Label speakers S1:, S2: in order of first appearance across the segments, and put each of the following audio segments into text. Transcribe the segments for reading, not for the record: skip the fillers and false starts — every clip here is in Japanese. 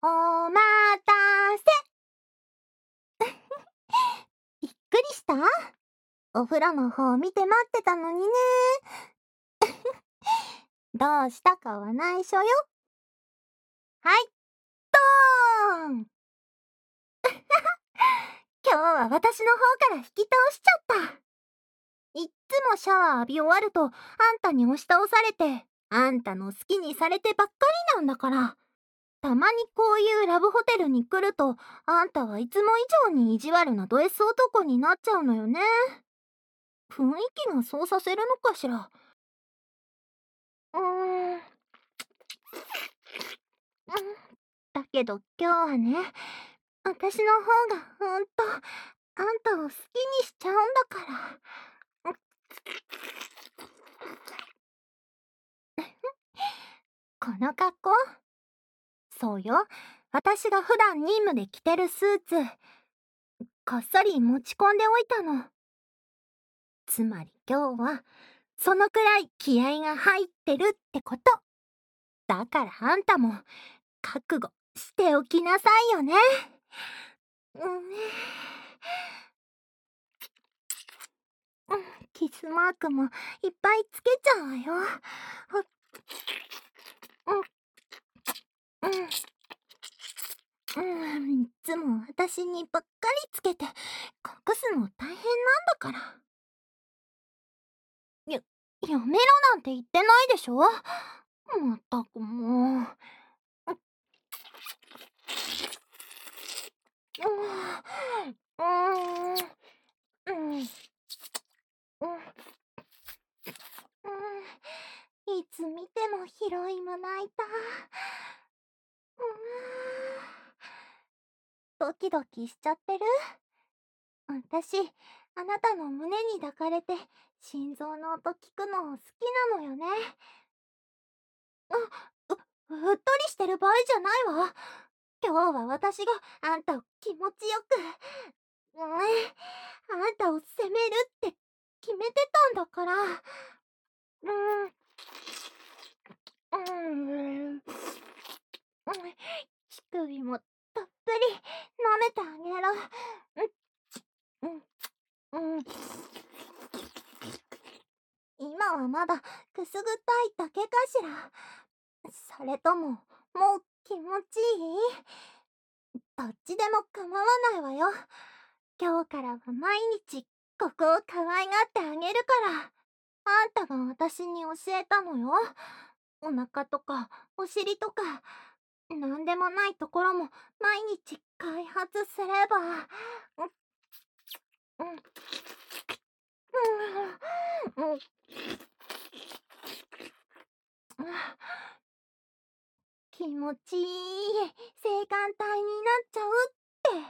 S1: おまたせ。びっくりした？お風呂の方見て待ってたのにね。どうしたかは内緒よ。はい、ドーン。今日は私の方から引き倒しちゃった。いっつもシャワー浴び終わるとあんたに押し倒されて、あんたの好きにされてばっかりなんだから。たまにこういうラブホテルに来ると、あんたはいつも以上に意地悪なド S 男になっちゃうのよね。雰囲気がそうさせるのかしら。うーん。だけど今日はね、私の方がほんと、あんたを好きにしちゃうんだから。この格好？そうよ。私が普段任務で着てるスーツ。こっそり持ち込んでおいたの。つまり今日は、そのくらい気合が入ってるってこと。だからあんたも、覚悟しておきなさいよね。キスマークもいっぱいつけちゃうわよ。いつも私にばっかりつけて隠すの大変なんだから。やめろなんて言ってないでしょ。まったくもう。うーん。うん。いつ見てもヒロインも泣いた。ドキドキしちゃってる？私、あなたの胸に抱かれて心臓の音聞くの好きなのよね。うっとりしてる場合じゃないわ。今日は私があんたを気持ちよく、あんたを責めるって決めてたんだから。乳首もたっぷり舐めてあげろ。今はまだくすぐったいだけかしら。それとも、もう気持ちいい？どっちでも構わないわよ。今日からは毎日ここを可愛がってあげるから。あんたが私に教えたのよ。お腹とかお尻とか、なんでもないところも毎日開発すれば。気持ちいい性感帯になっちゃうって。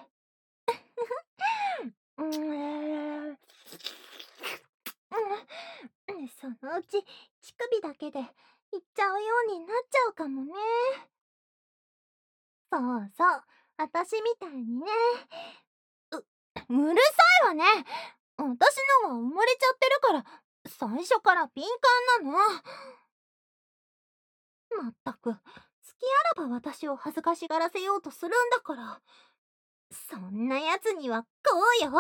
S1: そのうち乳首だけでいっちゃうようになっちゃうかもね。そうそう、私みたいにね。うるさいわね。私のは生まれちゃってるから、最初から敏感なの。まったく、好きあらば私を恥ずかしがらせようとするんだから。そんなやつにはこうよ。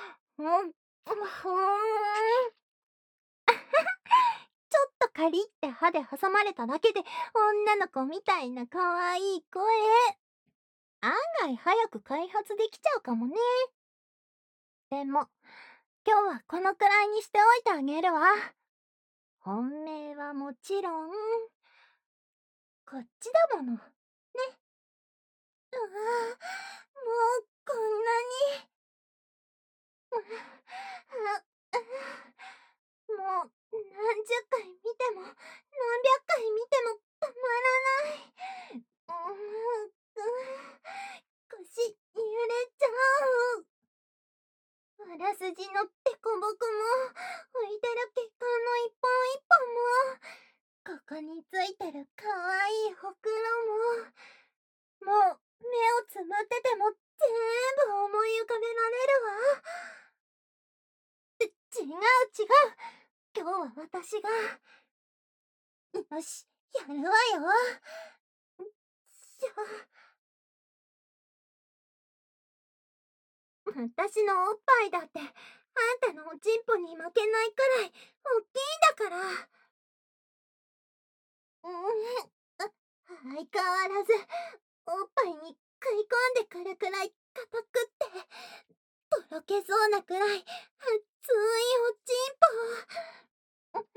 S1: ちょっとカリって歯で挟まれただけで女の子みたいな可愛い声。案外早く開発できちゃうかもね。でも、今日はこのくらいにしておいてあげるわ。本命はもちろん、こっちだもの。ね。もうこんなに。もう何十回見ても何百回見てもたまらない。腰揺れちゃう。裏筋のデコボコも浮いてる血管の一本一本も、ここについてるかわいいほくろも、もう目をつむってても全部思い浮かべられるわ。違う違う。今日は私が。よし、やるわよ。しょ。 私のおっぱいだってあんたのおちんぽに負けないくらいおっきいんだから。相変わらずおっぱいに食い込んでくるくらい硬くってとろけそうなくらい熱いおちんぽ。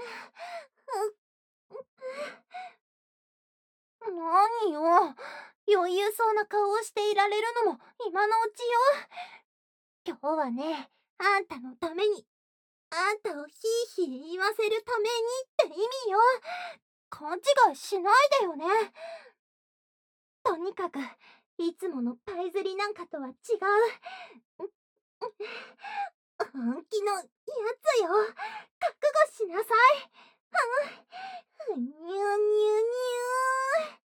S1: 何よ、余裕そうな顔をしていられるのも今のうちよ。今日はね、あんたのために、あんたをヒーヒー言わせるためにって意味よ。勘違いしないでよね。とにかくいつものパイ釣りなんかとは違う本気のやつよ。覚悟しなさい。にゅにゅにゅ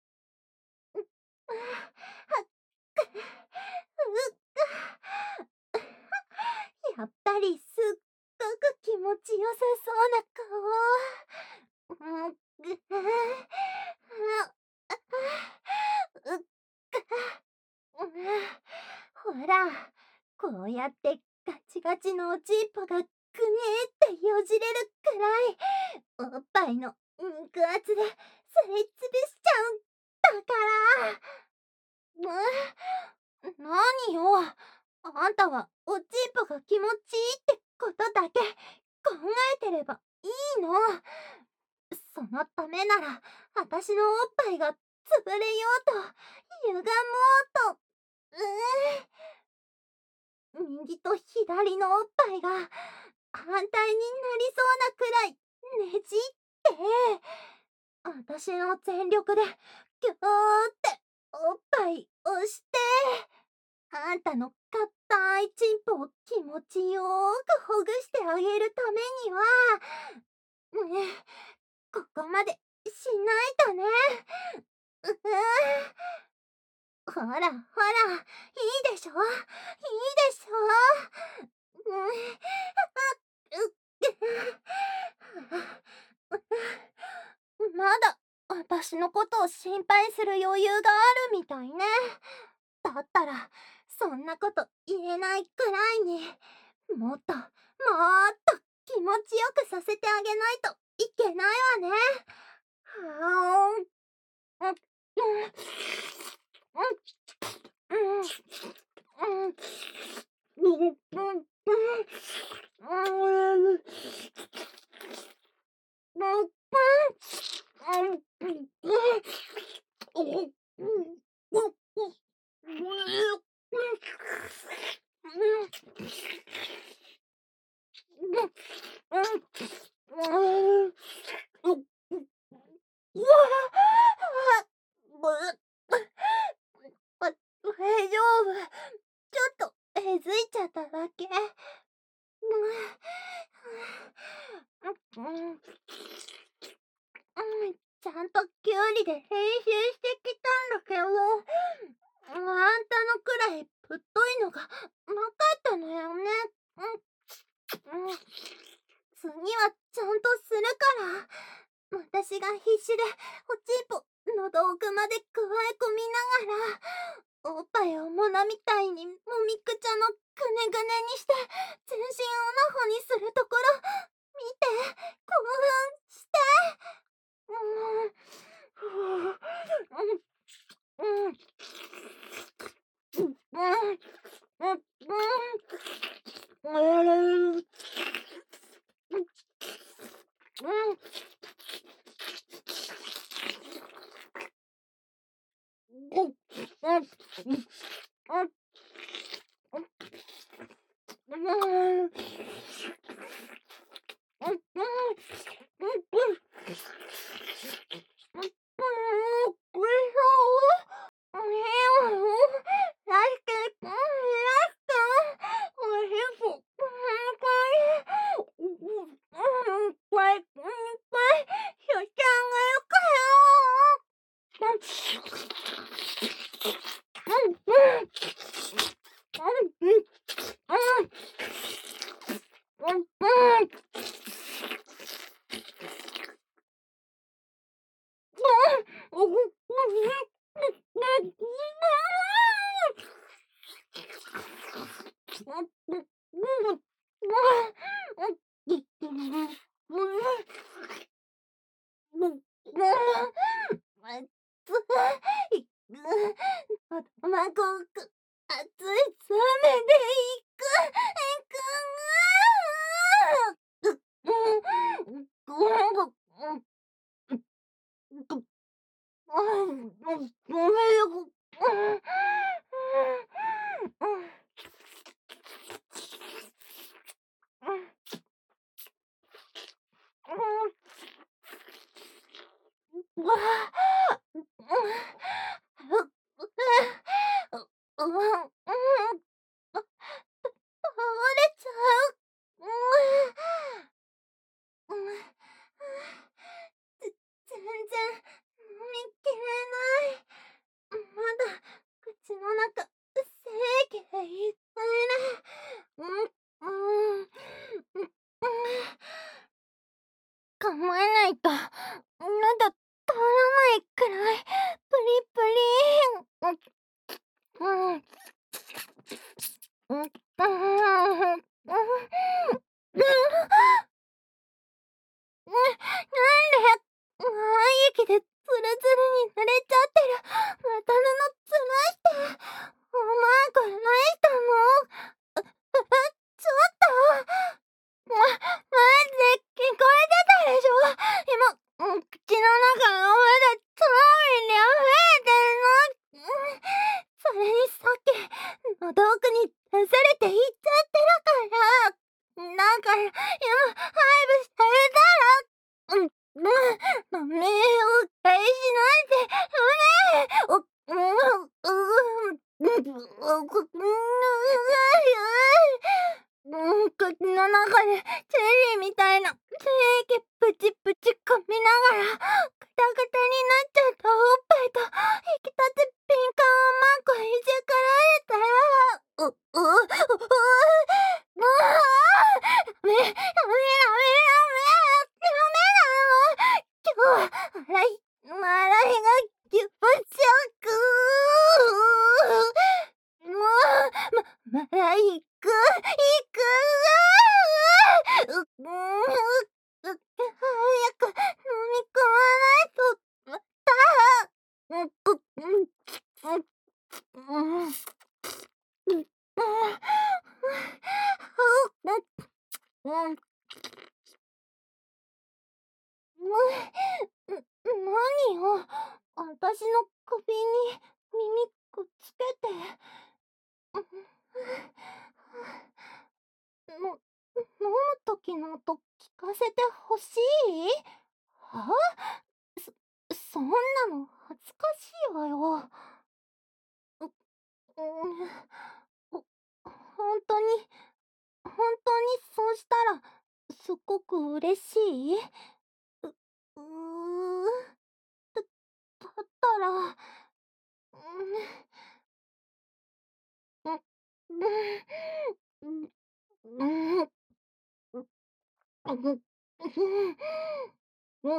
S1: やっぱりすっごく気持ちよさそうな顔。ほら、こうやってガチガチのおちんぽがグニーってよじれるくらいおっぱいの肉厚ですりつぶしちゃうんだから。何よ、あんたはおちんぽが気持ちいいってことだけ考えてればいいの。そのためなら私のおっぱいが潰れようと歪もうと右と左のおっぱいが反対になりそうなくらいねじって私の全力でギューっておっぱい押してあんたの硬いチンポを気持ちよーくほぐしてあげるためにはここまでしないとね。ほらほら、いいでしょ、いいでしょ。まだ私のことを心配する余裕があるみたいね。だったらそんなこと言えないくらいにもっともっと気持ちよくさせてあげないといけないわね。はーん。大丈夫。ちょっとえずいちゃっただけ。ちゃんとキュウリで練習してきたんだけど、あんたのくらいぶっといのがなかったのよね。次はちゃんとするから。私が必死でおちんぽ喉奥までくわえ込みながらおっぱいをモナみたいにもみくちゃのぐねぐねにして全身をナホにするところ見て興奮して。 いく。卵く、熱い冷めでいく。ごめんよ。倒れちゃう。全然飲みきれない。まだ口の中精液でいっぱいね。構えないと喉通らないくらいプリプリ。なんで息でツルツルに濡れちゃってる。また布つるして。お前これ何したの？ちょっと。マジで聞こえてたでしょ？今、口の中がまだつまみに溢れてるの。それにさっき、喉奥に出されていっちゃってるから。だから、今、ハイブしてあげたら。ダメよ、返しないで、ダメ。口の中でチェリーみたいな精液プチプチ噛みながら、ガタガタになっちゃったおっぱいと引き立つピンカンをマンコいじかられたら、ダメ、ダメ、ダメ、ダメ、ダメなの。今日は笑いが気持ちよく。まだ行く。早く飲み込まないと。何よ、私の首に耳くっつけて。飲む時の音聞かせてほしい？は？そんなの恥ずかしいわよ。ほ本当に、本当にそうしたら、すっごく嬉しい？う、うー、だったら、うん、うん、うん、うん、うん、うん、うん、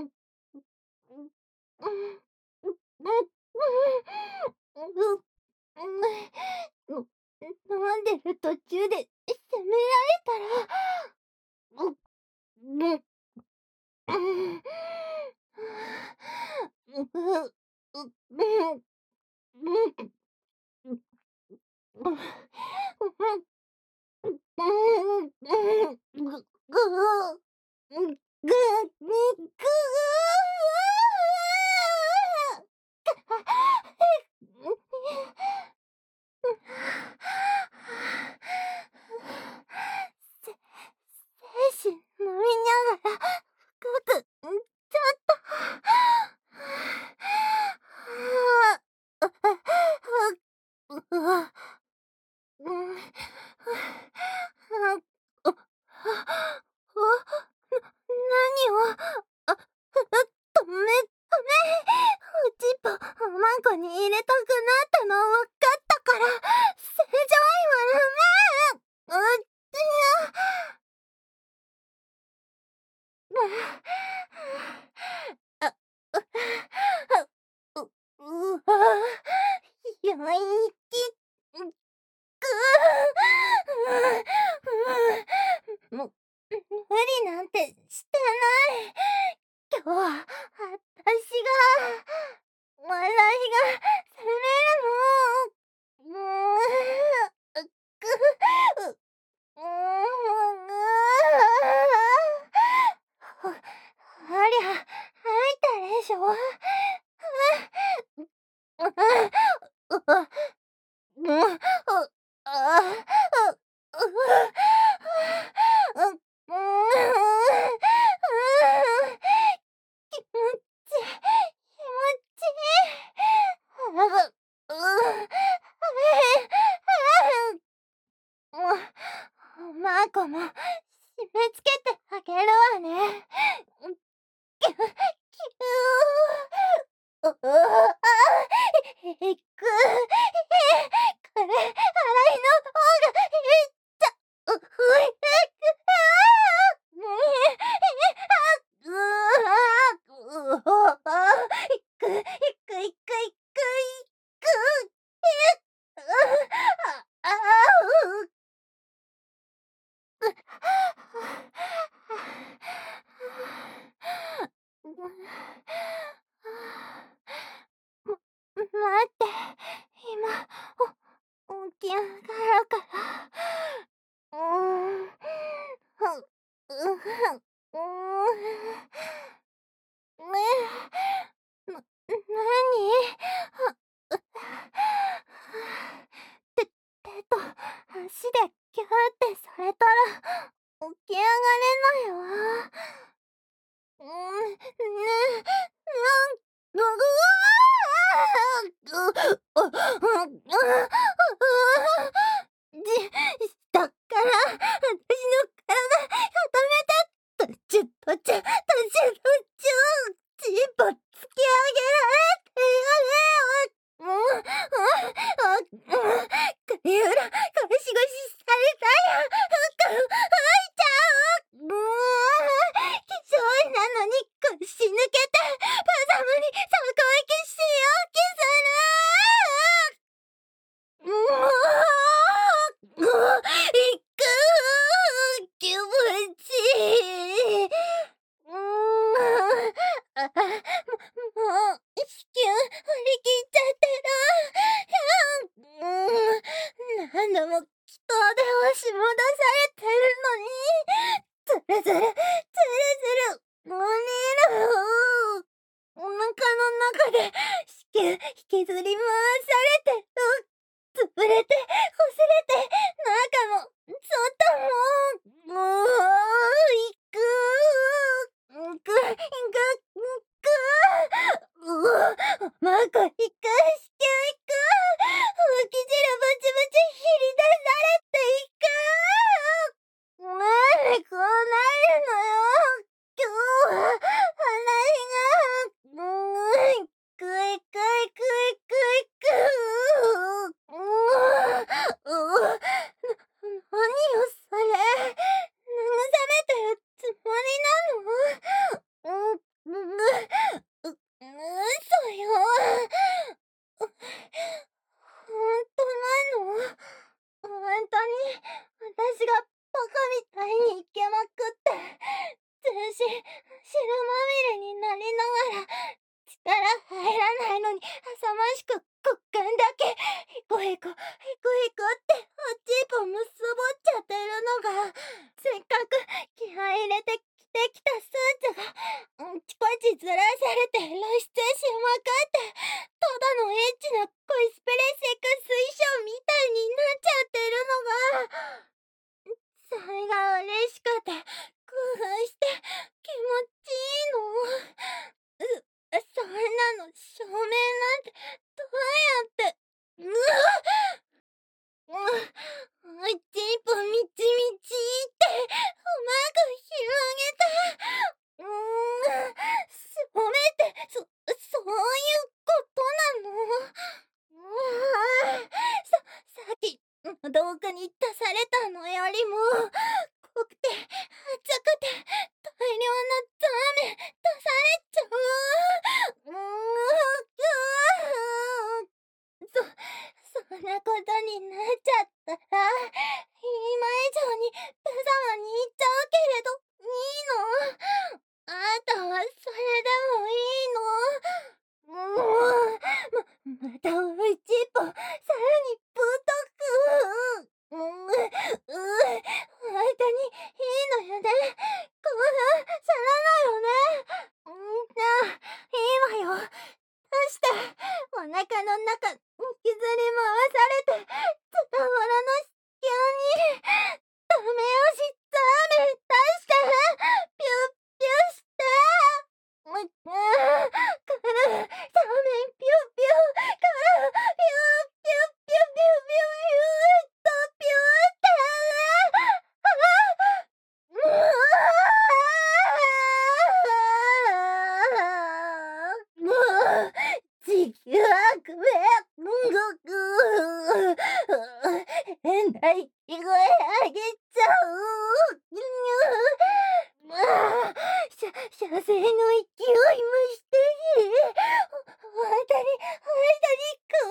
S1: 飲んでる途中で責められたら、精子飲みながら深くちょっと。何を、止め冷めるの。うありゃ、吐いたでしょ。気持ち、気持ちいい。マーコも締め付けてあげるわね。キュキュー。これ、洗いの方がいっちゃ、待って、今、起き上がるから。なに？手と足でキューってされたら起き上がれないわ。下から私の体固めて、途中チンポ突き上げられてやれよ。首裏ゴシゴシされたら吹いちゃう。気性なのに腰抜けてパザムに底行きしよう気する。いく気持ちいい。もう、子宮張り切っちゃってる。何度も祈祷で押し戻されてるのに、ズルズル、ズルズル、もうねえな。お腹の中で子宮引きずり回されてる。潰れて、擦れて、中も、外も、いくマーコ行く、子宮行く、吹き汁ブチブチ切り出されていく。なんでこうなるのよ。今日は、話が、くいくいくいくいく。何よそれ。慰めてるつもりなの？嘘よ。本当なの？本当に私がバカみたいにイケまくって全身汁まみれになりながら力入らないのに浅ましくごっくんだけヒコヒコヒコヒコっておちいぽむすぼっちゃってるのがせっかく気合い入れて着てきたスーツがちこちずらされて露出しまくってただのエッチなコスプレセクス衣装みたいになっちゃってるのがそれが嬉しくて興奮して気持ちいいの。そんなの証明なんてどうやって。ちんぽみちみちってうまく広げて染めてそういうことなの？さっき道具に出されたのよりも濃くて熱くて大量なザーメン出されちゃう。そんなことになっちゃったら今以上に無様に言っちゃうけれどいいの？あんたはそれでもいいの？ と一歩、さらに太く。本当にいいのよね。興奮さらないよね。いいわよ。そして、お腹の中、引きずり回されて、ズタボロの子宮に、ダメ押しザーメン出して、ピュッピュして、から、ザーメンピュッピュ、から、ピュッピュッピュッピュッピュッピュッピュッピュ地球悪夢、変な息声あげちゃう。射精の勢いもして本当に興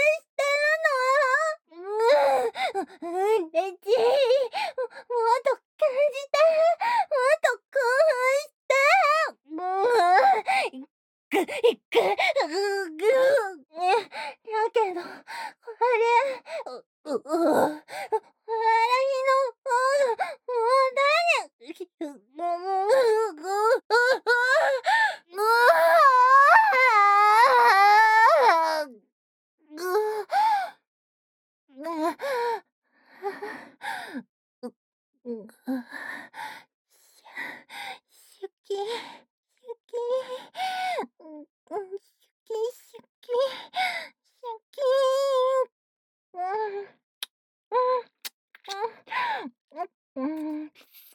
S1: 奮してるの。嬉しい。もっと感じて。もっと興奮して。だけど、これ、笑いの方が、もうシュキ、シュキ、シュキ、シュキ、シュキ、うん、うん、うん、うん。